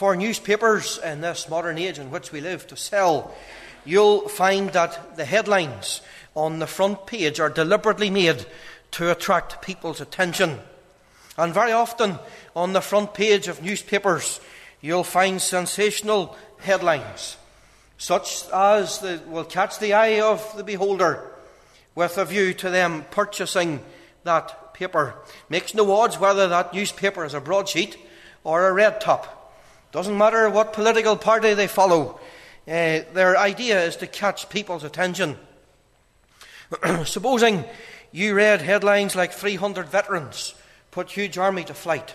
for newspapers in this modern age in which we live to sell, you'll find that the headlines on the front page are deliberately made to attract people's attention. And very often on the front page of newspapers, you'll find sensational headlines, such as will catch the eye of the beholder with a view to them purchasing that paper. Makes no odds whether that newspaper is a broadsheet or a red top. Doesn't matter what political party they follow. Their idea is to catch people's attention. Supposing you read headlines like 300 veterans put huge army to flight,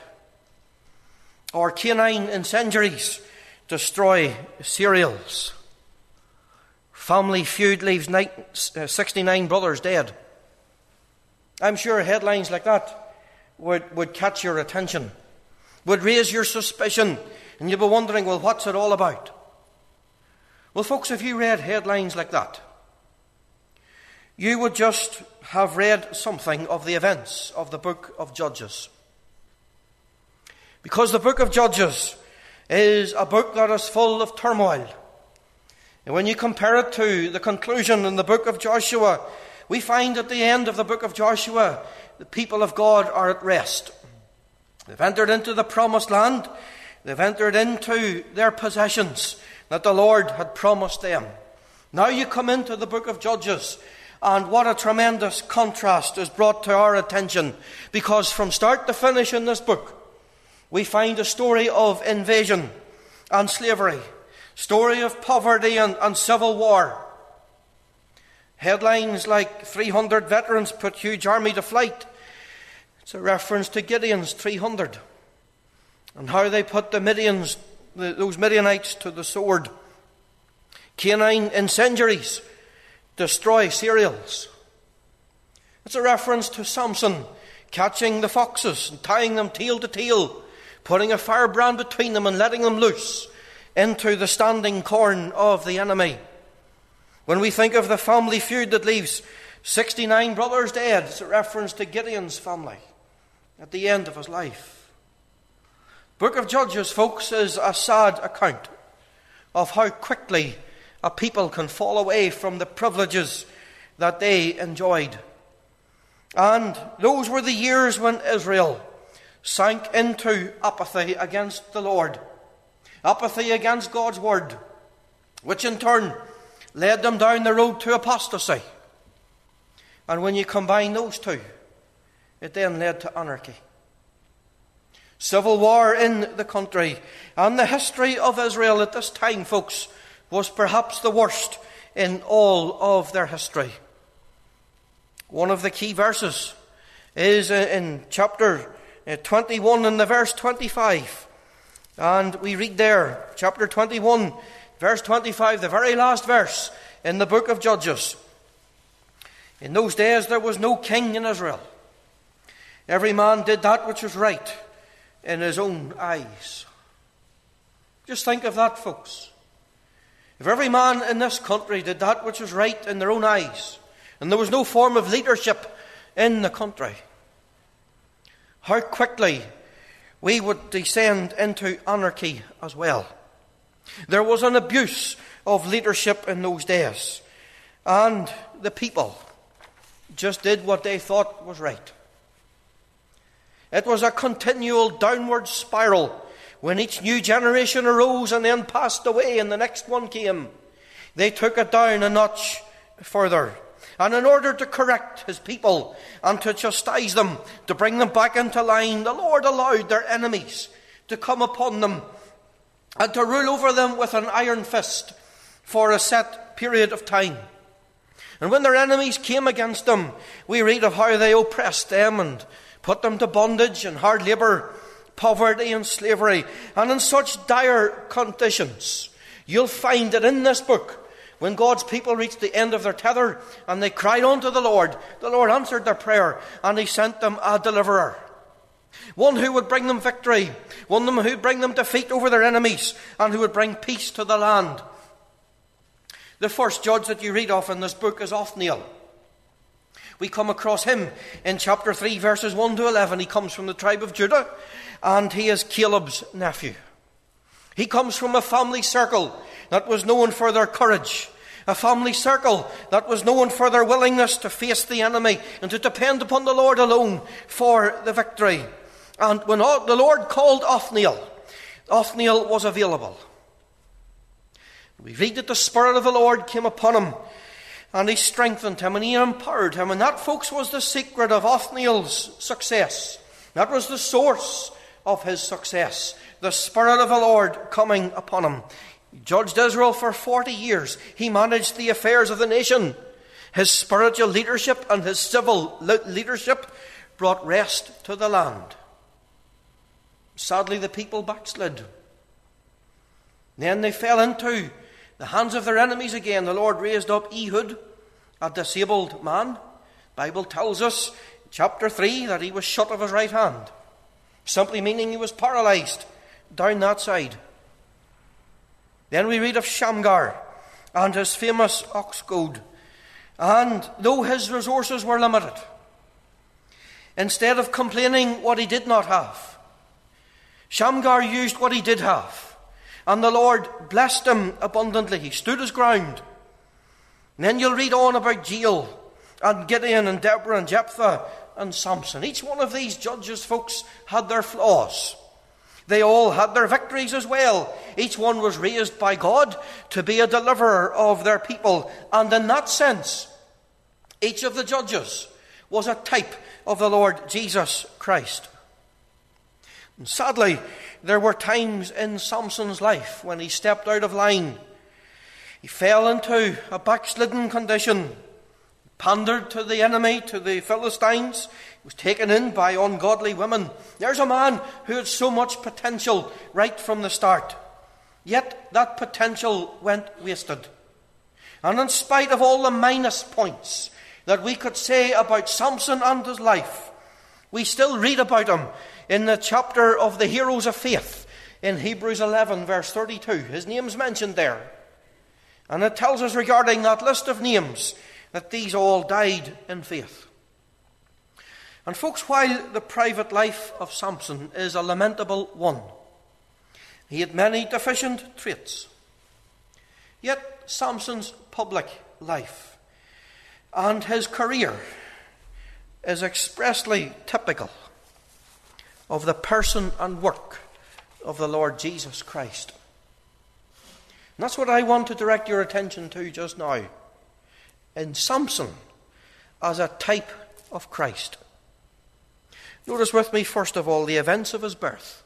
or canine incendiaries destroy cereals, Family Feud leaves 69 brothers dead. I'm sure headlines like that would catch your attention, would raise your suspicion, and you'd be wondering, well, what's it all about? Well, folks, if you read headlines like that, you would just have read something of the events of the book of Judges. Because the book of Judges is a book that is full of turmoil. And when you compare it to the conclusion in the book of Joshua, we find at the end of the book of Joshua, the people of God are at rest. They've entered into the promised land. They've entered into their possessions that the Lord had promised them. Now you come into the book of Judges, and what a tremendous contrast is brought to our attention, because from start to finish in this book, we find a story of invasion and slavery, story of poverty and civil war. Headlines like 300 veterans put huge army to flight. It's a reference to Gideon's 300 and how they put those Midianites to the sword. Canine incendiaries destroy cereals. It's a reference to Samson catching the foxes and tying them tail to tail, putting a firebrand between them and letting them loose into the standing corn of the enemy. When we think of the family feud that leaves 69 brothers dead, it's a reference to Gideon's family at the end of his life. Book of Judges, folks, is a sad account of how quickly a people can fall away from the privileges that they enjoyed. And those were the years when Israel sank into apathy against the Lord, apathy against God's word, which in turn led them down the road to apostasy. And when you combine those two, it then led to anarchy. Civil war in the country, and the history of Israel at this time, folks, was perhaps the worst in all of their history. One of the key verses is in chapter 21 and the verse 25. And we read there, chapter 21, verse 25, the very last verse in the book of Judges. In those days there was no king in Israel. Every man did that which was right in his own eyes. Just think of that, folks. If every man in this country did that which was right in their own eyes, and there was no form of leadership in the country, how quickly we would descend into anarchy as well. There was an abuse of leadership in those days, and the people just did what they thought was right. It was a continual downward spiral. When each new generation arose and then passed away and the next one came, they took it down a notch further. And in order to correct his people and to chastise them, to bring them back into line, the Lord allowed their enemies to come upon them and to rule over them with an iron fist for a set period of time. And when their enemies came against them, we read of how they oppressed them and put them to bondage and hard labour, poverty and slavery. And in such dire conditions, you'll find that in this book, when God's people reached the end of their tether and they cried unto the Lord answered their prayer and he sent them a deliverer. One who would bring them victory, one who would bring them defeat over their enemies, and who would bring peace to the land. The first judge that you read of in this book is Othniel. We come across him in chapter 3, verses 1 to 11. He comes from the tribe of Judah, and he is Caleb's nephew. He comes from a family circle that was known for their courage, a family circle that was known for their willingness to face the enemy and to depend upon the Lord alone for the victory. And when the Lord called Othniel, Othniel was available. We read that the Spirit of the Lord came upon him, and he strengthened him, and he empowered him. And that, folks, was the secret of Othniel's success. That was the source of his success. The Spirit of the Lord coming upon him. He judged Israel for 40 years. He managed the affairs of the nation. His spiritual leadership and his civil leadership brought rest to the land. Sadly, the people backslid. Then they fell into the hands of their enemies again. The Lord raised up Ehud, a disabled man. The Bible tells us in chapter 3 that he was shut of his right hand, simply meaning he was paralyzed down that side. Then we read of Shamgar and his famous ox goad. And though his resources were limited, instead of complaining what he did not have, Shamgar used what he did have. And the Lord blessed him abundantly. He stood his ground. And then you'll read on about Jael and Gideon and Deborah and Jephthah and Samson. Each one of these judges, folks, had their flaws. They all had their victories as well. Each one was raised by God to be a deliverer of their people. And in that sense, each of the judges was a type of the Lord Jesus Christ. And sadly, there were times in Samson's life when he stepped out of line. He fell into a backslidden condition, pandered to the enemy, to the Philistines. He was taken in by ungodly women. There's a man who had so much potential right from the start. Yet that potential went wasted. And in spite of all the minus points that we could say about Samson and his life, we still read about him in the chapter of the heroes of faith in Hebrews 11 verse 32. His name's mentioned there. And it tells us regarding that list of names that these all died in faith. And folks, while the private life of Samson is a lamentable one, he had many deficient traits. Yet Samson's public life and his career is expressly typical of the person and work of the Lord Jesus Christ. And that's what I want to direct your attention to just now. In Samson as a type of Christ. Notice with me, first of all, the events of his birth.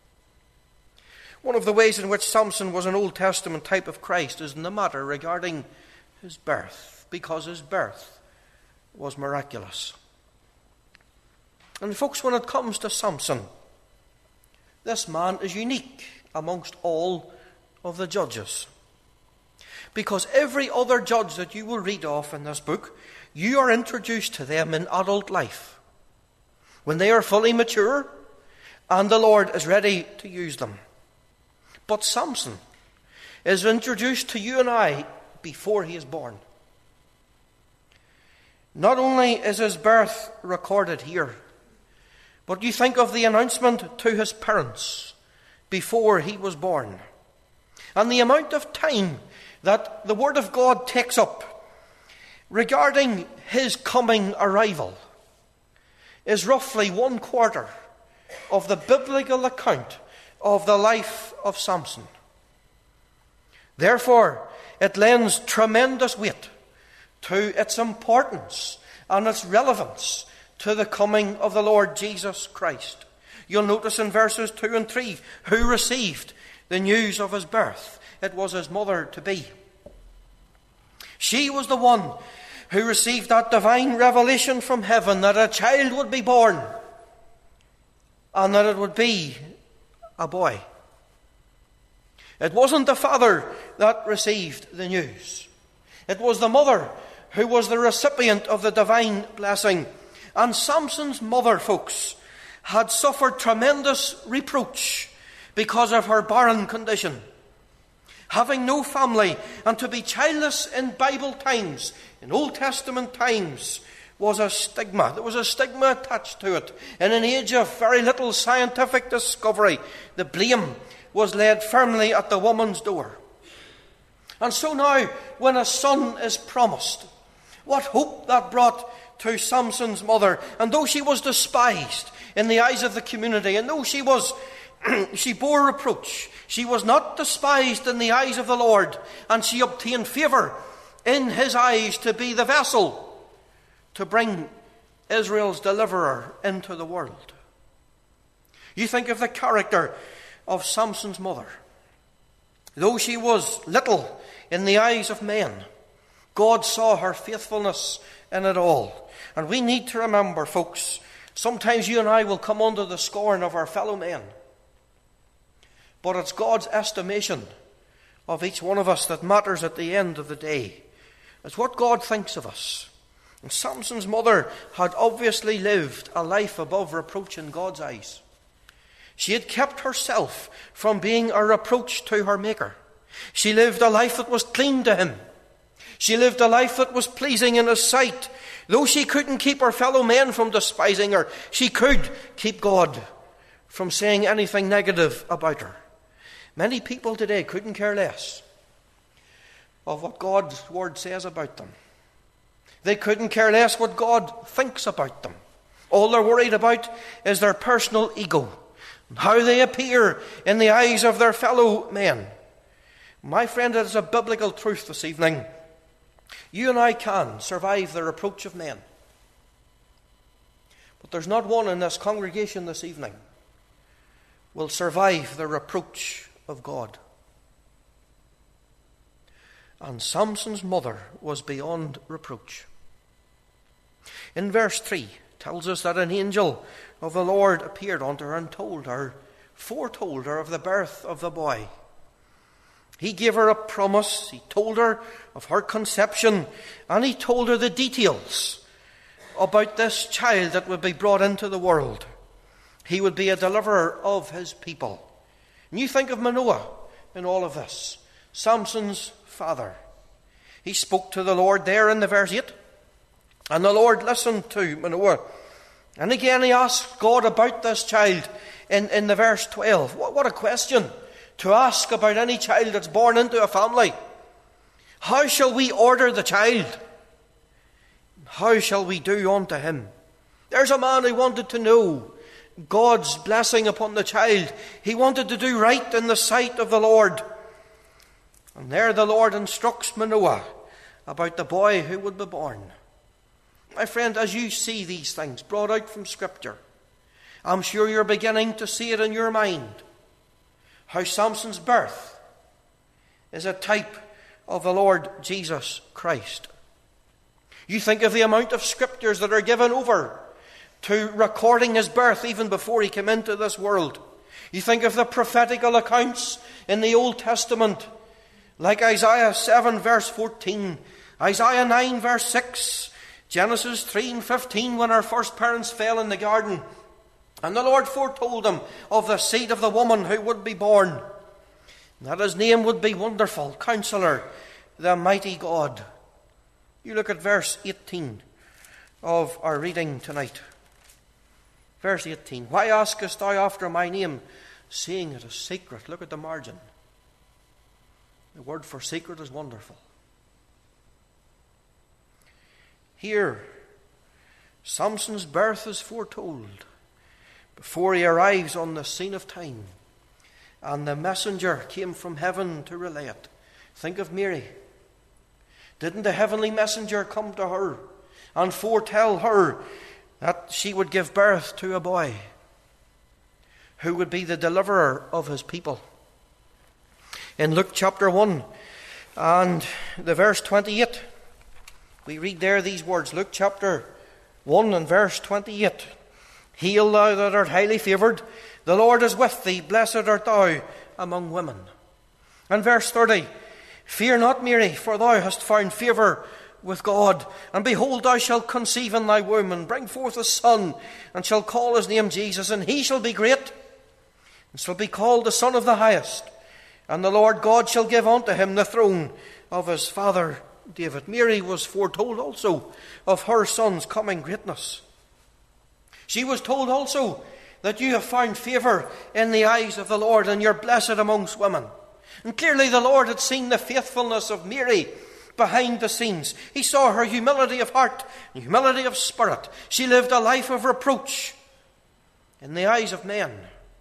One of the ways in which Samson was an Old Testament type of Christ is in the matter regarding his birth, because his birth was miraculous. And folks, when it comes to Samson, this man is unique amongst all of the judges. Because every other judge that you will read of in this book, you are introduced to them in adult life, when they are fully mature and the Lord is ready to use them. But Samson is introduced to you and I before he is born. Not only is his birth recorded here, but you think of the announcement to his parents before he was born. And the amount of time that the Word of God takes up regarding his coming arrival is roughly 1/4 of the biblical account of the life of Samson. Therefore, it lends tremendous weight to its importance and its relevance to the coming of the Lord Jesus Christ. You'll notice in verses 2 and 3 who received the news of his birth. It was his mother-to-be. She was the one who received that divine revelation from heaven that a child would be born and that it would be a boy. It wasn't the father that received the news. It was the mother who was the recipient of the divine blessing. And Samson's mother, folks, had suffered tremendous reproach because of her barren condition. Having no family and to be childless in Bible times, in Old Testament times, was a stigma. There was a stigma attached to it. In an age of very little scientific discovery, the blame was laid firmly at the woman's door. And so now, when a son is promised, what hope that brought to Samson's mother. And though she was despised in the eyes of the community, and though she bore reproach, she was not despised in the eyes of the Lord, and she obtained favour in his eyes to be the vessel to bring Israel's deliverer into the world. You think of the character of Samson's mother. Though she was little in the eyes of men, God saw her faithfulness in it all. And we need to remember, folks, sometimes you and I will come under the scorn of our fellow men. But it's God's estimation of each one of us that matters at the end of the day. It's what God thinks of us. And Samson's mother had obviously lived a life above reproach in God's eyes. She had kept herself from being a reproach to her Maker. She lived a life that was clean to him. She lived a life that was pleasing in his sight. Though she couldn't keep her fellow men from despising her, she could keep God from saying anything negative about her. Many people today couldn't care less of what God's word says about them. They couldn't care less what God thinks about them. All they're worried about is their personal ego, and how they appear in the eyes of their fellow men. My friend, it is a biblical truth this evening. You and I can survive the reproach of men. But there's not one in this congregation this evening will survive the reproach of God. And Samson's mother was beyond reproach. In verse 3 tells us that an angel of the Lord appeared unto her and foretold her of the birth of the boy. He gave her a promise. He told her of her conception, and he told her the details about this child that would be brought into the world. He would be a deliverer of his people. And you think of Manoah in all of this, Samson's father. He spoke to the Lord there in the verse 8, and the Lord listened to Manoah. And again he asked God about this child in the verse 12. What a question to ask about any child that's born into a family. How shall we order the child? How shall we do unto him? There's a man who wanted to know God's blessing upon the child. He wanted to do right in the sight of the Lord. And there the Lord instructs Manoah about the boy who would be born. My friend, as you see these things brought out from Scripture, I'm sure you're beginning to see it in your mind. How Samson's birth is a type of the Lord Jesus Christ. You think of the amount of scriptures that are given over to recording his birth even before he came into this world. You think of the prophetical accounts in the Old Testament, like Isaiah 7 verse 14, Isaiah 9 verse 6, Genesis 3 and 15, when our first parents fell in the garden. And the Lord foretold them of the seed of the woman who would be born, that his name would be Wonderful, Counselor, the Mighty God. You look at verse 18 of our reading tonight. Verse 18. Why askest thou after my name, seeing it is secret? Look at the margin. The word for secret is wonderful. Here, Samson's birth is foretold before he arrives on the scene of time. And the messenger came from heaven to relay it. Think of Mary. Didn't the heavenly messenger come to her and foretell her that she would give birth to a boy who would be the deliverer of his people? In Luke chapter 1 and the verse 28, we read there these words. Luke chapter 1 and verse 28. Hail thou that art highly favoured, the Lord is with thee, blessed art thou among women. And verse 30. Fear not, Mary, for thou hast found favour with God. And behold, thou shalt conceive in thy womb, and bring forth a son, and shall call his name Jesus. And he shall be great, and shall be called the Son of the Highest. And the Lord God shall give unto him the throne of his father David. Mary was foretold also of her son's coming greatness. She was told also that you have found favour in the eyes of the Lord, and you're blessed amongst women. And clearly the Lord had seen the faithfulness of Mary behind the scenes. He saw her humility of heart and humility of spirit. She lived a life of reproach in the eyes of men.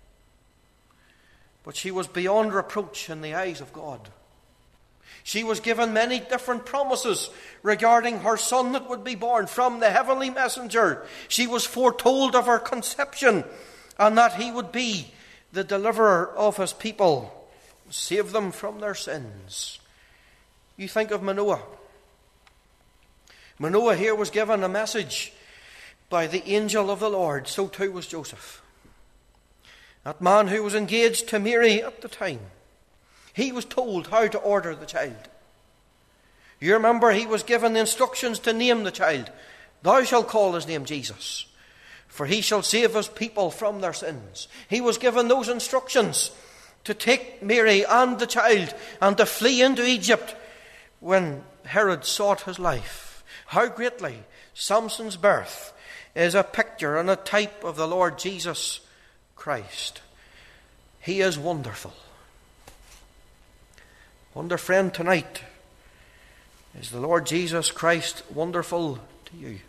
But she was beyond reproach in the eyes of God. She was given many different promises regarding her son that would be born from the heavenly messenger. She was foretold of her conception and that he would be the deliverer of his people, save them from their sins. You think of Manoah. Manoah here was given a message by the angel of the Lord. So too was Joseph. That man who was engaged to Mary at the time. He was told how to order the child. You remember he was given the instructions to name the child. Thou shalt call his name Jesus, for he shall save his people from their sins. He was given those instructions to take Mary and the child and to flee into Egypt when Herod sought his life. How greatly Samson's birth is a picture and a type of the Lord Jesus Christ. He is wonderful. Wonder, friend, tonight, is the Lord Jesus Christ wonderful to you?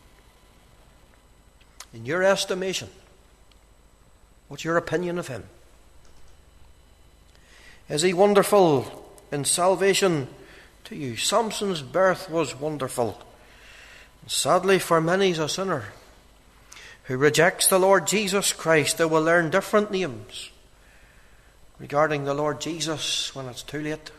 In your estimation, what's your opinion of him? Is he wonderful in salvation to you? Samson's birth was wonderful. Sadly, for many, he's a sinner who rejects the Lord Jesus Christ. They will learn different names regarding the Lord Jesus when it's too late.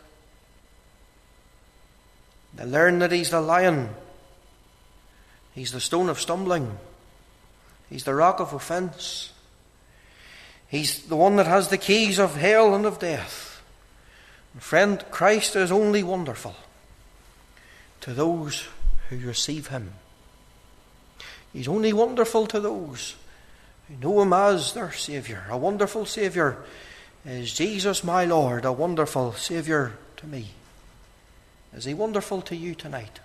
They learn that he's the lion. He's the stone of stumbling. He's the rock of offence. He's the one that has the keys of hell and of death. And friend, Christ is only wonderful to those who receive him. He's only wonderful to those who know him as their Saviour. A wonderful Saviour is Jesus my Lord, a wonderful Saviour to me. Is he wonderful to you tonight?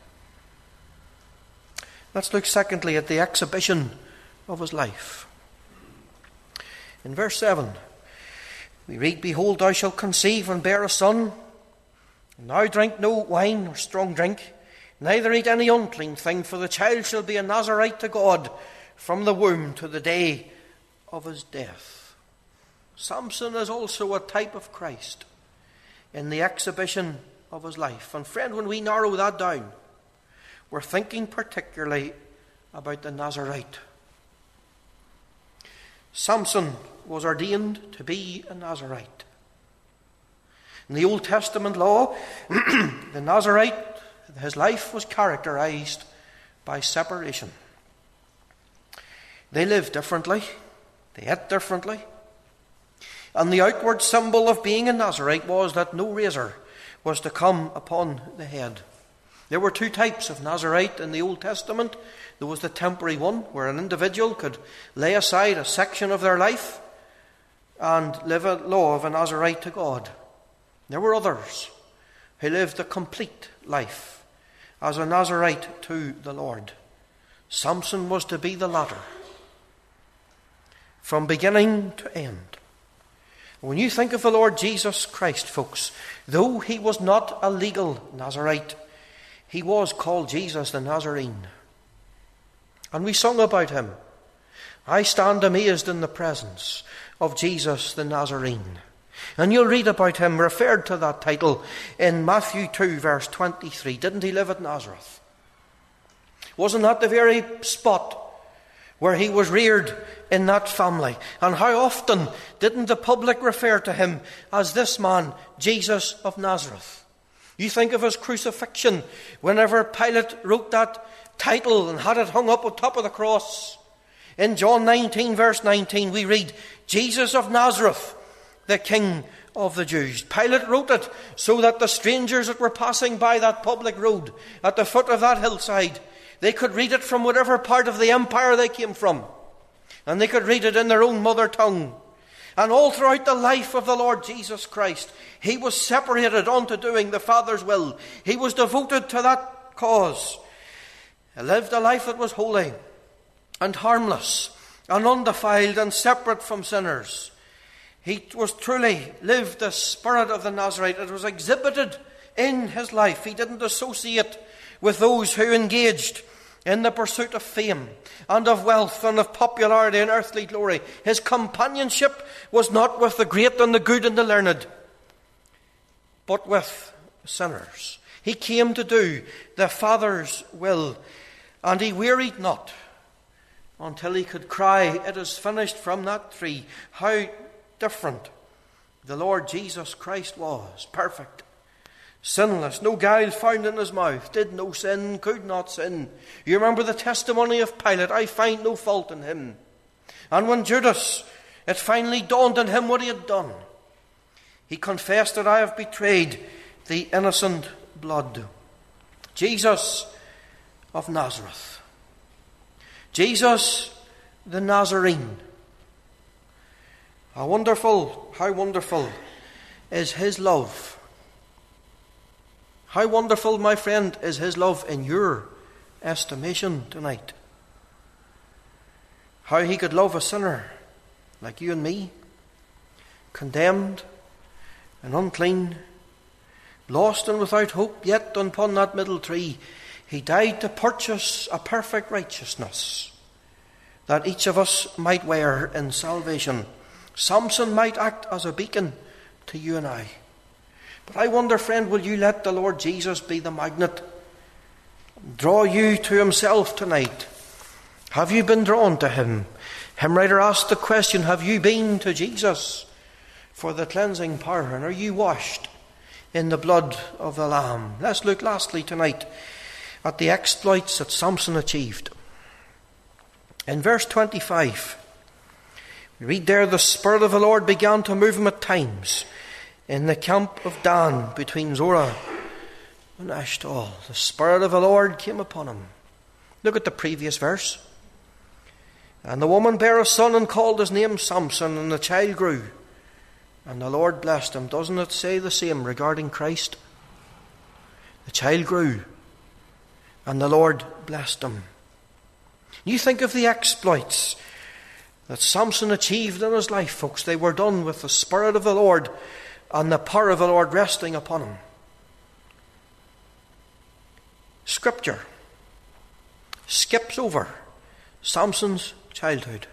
Let's look secondly at the exhibition of his life. In verse 7, we read, Behold, thou shalt conceive and bear a son, and thou drink no wine or strong drink, neither eat any unclean thing, for the child shall be a Nazarite to God from the womb to the day of his death. Samson is also a type of Christ in the exhibition of his life. And friend, when we narrow that down, we're thinking particularly about the Nazarite. Samson was ordained to be a Nazarite. In the Old Testament law, the Nazarite, his life was characterized by separation. They lived differently. They ate differently. And the outward symbol of being a Nazarite was that no razor was to come upon the head. There were two types of Nazarite in the Old Testament. There was the temporary one, where an individual could lay aside a section of their life and live a law of a Nazarite to God. There were others who lived a complete life as a Nazarite to the Lord. Samson was to be the latter, from beginning to end. When you think of the Lord Jesus Christ, folks, though he was not a legal Nazarite, he was called Jesus the Nazarene. And we sung about him. I stand amazed in the presence of Jesus the Nazarene. And you'll read about him referred to that title in Matthew 2 verse 23. Didn't he live at Nazareth? Wasn't that the very spot where he was reared in that family? And how often didn't the public refer to him as this man, Jesus of Nazareth? You think of his crucifixion, whenever Pilate wrote that title and had it hung up on top of the cross. In John 19 verse 19 we read, Jesus of Nazareth, the King of the Jews. Pilate wrote it so that the strangers that were passing by that public road at the foot of that hillside, they could read it from whatever part of the empire they came from. And they could read it in their own mother tongue. And all throughout the life of the Lord Jesus Christ, he was separated unto doing the Father's will. He was devoted to that cause. He lived a life that was holy and harmless and undefiled and separate from sinners. He was truly lived the spirit of the Nazarite. It was exhibited in his life. He didn't associate with those who engaged in the pursuit of fame and of wealth and of popularity and earthly glory. His companionship was not with the great and the good and the learned, but with sinners. He came to do the Father's will, and he wearied not until he could cry, "It is finished," from that tree. How different the Lord Jesus Christ was. Perfect, sinless, no guile found in his mouth, did no sin, could not sin. You remember the testimony of Pilate, "I find no fault in him." And when Judas, it finally dawned on him what he had done, he confessed that, "I have betrayed the innocent blood." Jesus of Nazareth. Jesus the Nazarene. How wonderful is his love. How wonderful, my friend, is his love in your estimation tonight. How he could love a sinner like you and me, condemned and unclean, lost and without hope, yet upon that middle tree he died to purchase a perfect righteousness that each of us might wear in salvation. Samson might act as a beacon to you and I. But I wonder, friend, will you let the Lord Jesus be the magnet, draw you to himself tonight? Have you been drawn to him? Hymn writer asked the question, have you been to Jesus for the cleansing power? And are you washed in the blood of the Lamb? Let's look lastly tonight at the exploits that Samson achieved. In verse 25, we read there, "The Spirit of the Lord began to move him at times in the camp of Dan between Zorah and Eshtaol." The Spirit of the Lord came upon him. Look at the previous verse. "And the woman bare a son and called his name Samson, and the child grew, and the Lord blessed him." Doesn't it say the same regarding Christ? The child grew, and the Lord blessed him. You think of the exploits that Samson achieved in his life, folks. They were done with the Spirit of the Lord and the power of the Lord resting upon him. Scripture skips over Samson's childhood.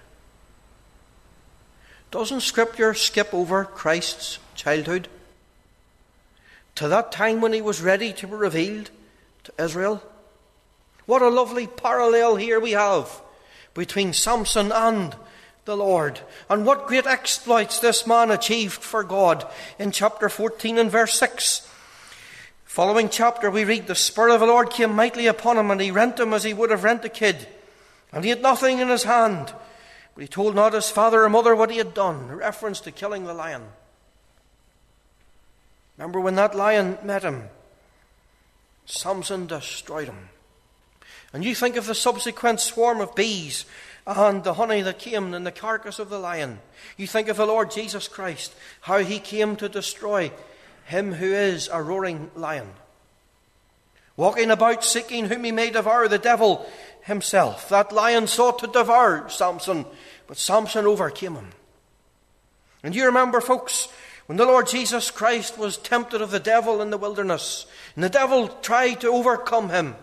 Doesn't Scripture skip over Christ's childhood to that time when he was ready to be revealed to Israel? What a lovely parallel here we have between Samson and the Lord. And what great exploits this man achieved for God. In chapter 14 and verse 6, following chapter, we read, "The Spirit of the Lord came mightily upon him, and he rent him as he would have rent a kid. And he had nothing in his hand, but he told not his father or mother what he had done." A reference to killing the lion. Remember when that lion met him, Samson destroyed him. And you think of the subsequent swarm of bees and the honey that came in the carcass of the lion. You think of the Lord Jesus Christ, how he came to destroy him who is a roaring lion, walking about seeking whom he may devour, the devil himself. That lion sought to devour Samson, but Samson overcame him. And you remember, folks, when the Lord Jesus Christ was tempted of the devil in the wilderness, and the devil tried to overcome him,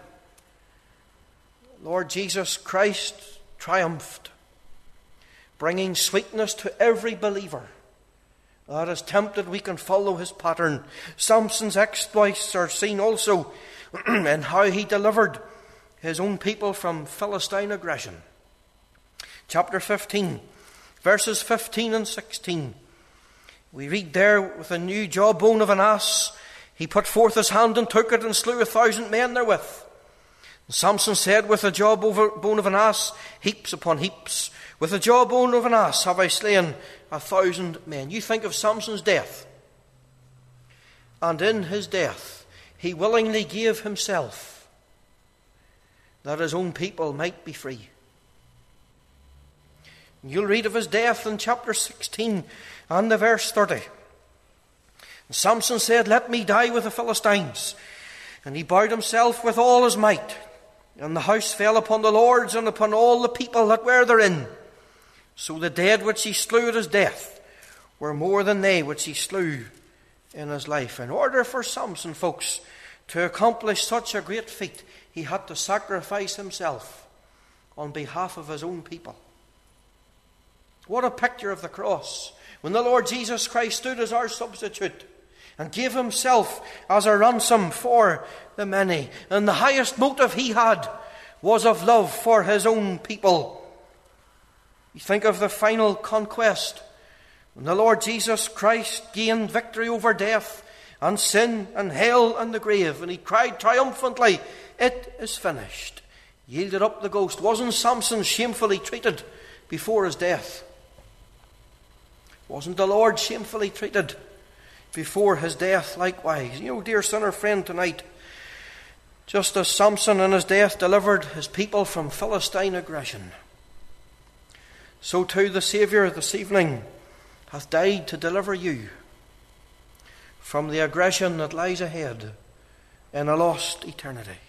Lord Jesus Christ triumphed, bringing sweetness to every believer that is tempted. We can follow his pattern. Samson's exploits are seen also in how he delivered his own people from Philistine aggression. Chapter 15, verses 15 and 16. We read there, "With a new jawbone of an ass, he put forth his hand and took it and slew 1,000 men therewith. And Samson said, With the jawbone of an ass, heaps upon heaps. With the jawbone of an ass have I slain 1,000 men." You think of Samson's death. And in his death, he willingly gave himself that his own people might be free. You'll read of his death in chapter 16 and the verse 30. And Samson said, "Let me die with the Philistines." And he bowed himself with all his might. And the house fell upon the lords and upon all the people that were therein. So the dead which he slew at his death were more than they which he slew in his life. In order for Samson, folks, to accomplish such a great feat, he had to sacrifice himself on behalf of his own people. What a picture of the cross, when the Lord Jesus Christ stood as our substitute and gave himself as a ransom for the many. And the highest motive he had was of love for his own people. You think of the final conquest, when the Lord Jesus Christ gained victory over death and sin and hell and the grave, and he cried triumphantly, "It is finished." Yielded up the ghost. Wasn't Samson shamefully treated before his death? Wasn't the Lord shamefully treated before his death likewise? You know, dear sinner friend, tonight, just as Samson in his death delivered his people from Philistine aggression, so too the Saviour this evening hath died to deliver you from the aggression that lies ahead in a lost eternity.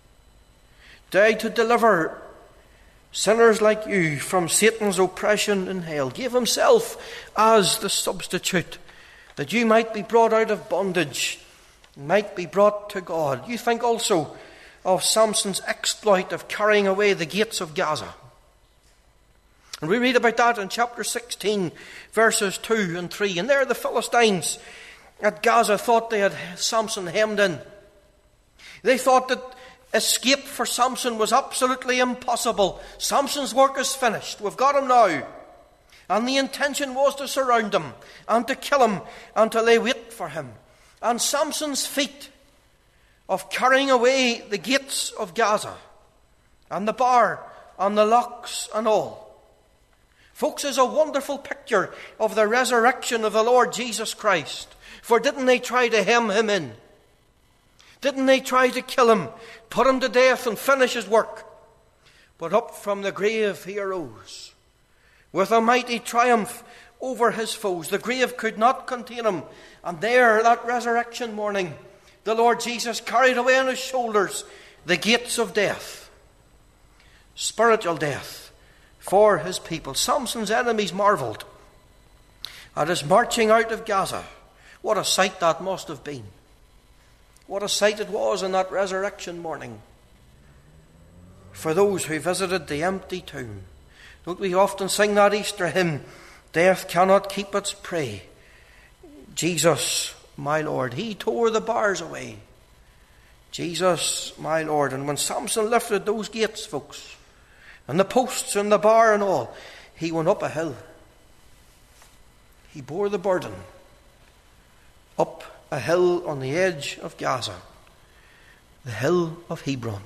Died to deliver sinners like you from Satan's oppression in hell. Gave himself as the substitute, that you might be brought out of bondage, might be brought to God. You think also of Samson's exploit of carrying away the gates of Gaza. And we read about that in chapter 16, verses 2 and 3. And there the Philistines at Gaza thought they had Samson hemmed in. They thought that escape for Samson was absolutely impossible. Samson's work is finished. We've got him now. And the intention was to surround him and to kill him and to lay wait for him. And Samson's feat of carrying away the gates of Gaza and the bar and the locks and all, folks, is a wonderful picture of the resurrection of the Lord Jesus Christ. For didn't they try to hem him in? Didn't they try to kill him, put him to death and finish his work? But up from the grave he arose with a mighty triumph over his foes. The grave could not contain him. And there, that resurrection morning, the Lord Jesus carried away on his shoulders the gates of death, spiritual death, for his people. Samson's enemies marveled at his marching out of Gaza. What a sight that must have been. What a sight it was on that resurrection morning for those who visited the empty tomb. Don't we often sing that Easter hymn, "Death cannot keep its prey"? Jesus, my Lord, he tore the bars away. Jesus, my Lord. And when Samson lifted those gates, folks, and the posts and the bar and all, he went up a hill. He bore the burden up a hill on the edge of Gaza, the hill of Hebron.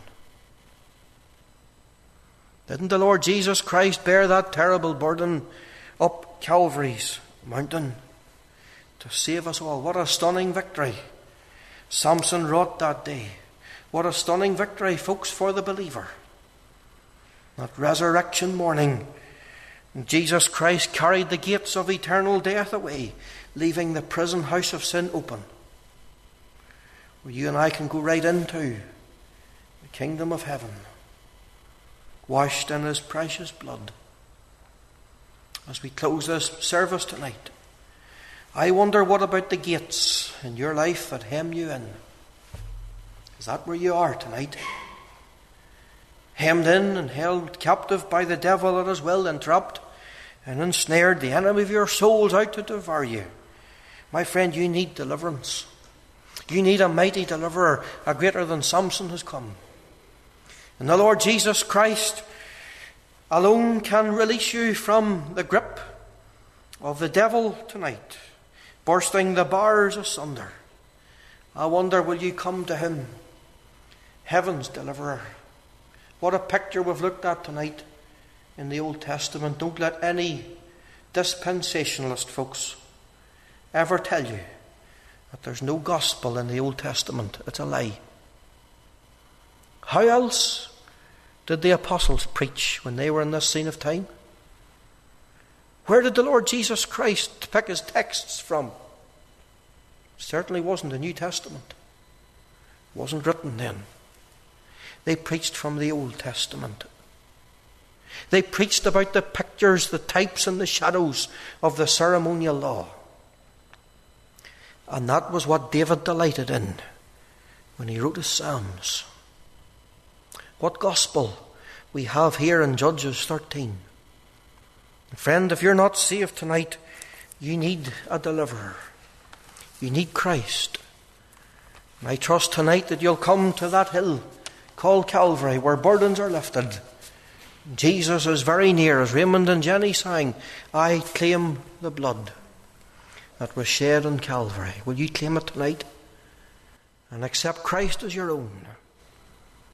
Didn't the Lord Jesus Christ bear that terrible burden up Calvary's mountain to save us all? What a stunning victory Samson wrought that day. What a stunning victory, folks, for the believer. That resurrection morning, Jesus Christ carried the gates of eternal death away, leaving the prison house of sin open, where you and I can go right into the kingdom of heaven, washed in his precious blood. As we close this service tonight, I wonder, what about the gates in your life that hem you in? Is that where you are tonight? Hemmed in and held captive by the devil at his will, entrapped and ensnared, the enemy of your soul's out to devour you. My friend, you need deliverance. You need a mighty deliverer, a greater than Samson has come. And the Lord Jesus Christ alone can release you from the grip of the devil tonight, bursting the bars asunder. I wonder, will you come to him, heaven's deliverer? What a picture we've looked at tonight in the Old Testament. Don't let any dispensationalist, folks, ever tell you that there's no gospel in the Old Testament. It's a lie. How else did the apostles preach when they were in this scene of time? Where did the Lord Jesus Christ pick his texts from? Certainly wasn't the New Testament. It wasn't written then. They preached from the Old Testament. They preached about the picture pictures, the types and the shadows of the ceremonial law. And that was what David delighted in when he wrote his Psalms. What gospel we have here in Judges 13. Friend, if you're not saved tonight, you need a deliverer. You need Christ. And I trust tonight that you'll come to that hill called Calvary, where burdens are lifted. Jesus is very near. As Raymond and Jenny sang, I claim the blood that was shed on Calvary. Will you claim it tonight and accept Christ as your own?